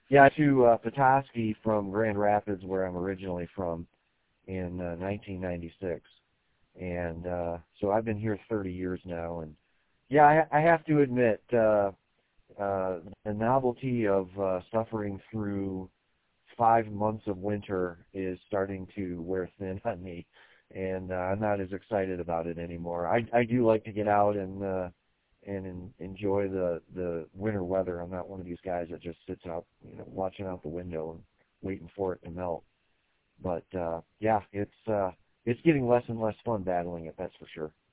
Yeah, to Petoskey from Grand Rapids, where I'm originally from, in 1996, and so I've been here 30 years now. And yeah, I have to admit, the novelty of suffering through 5 months of winter is starting to wear thin on me, and I'm not as excited about it anymore. I do like to get out and enjoy the winter weather. I'm not one of these guys that just sits out, watching out the window and waiting for it to melt. But yeah, it's getting less and less fun battling it. That's for sure.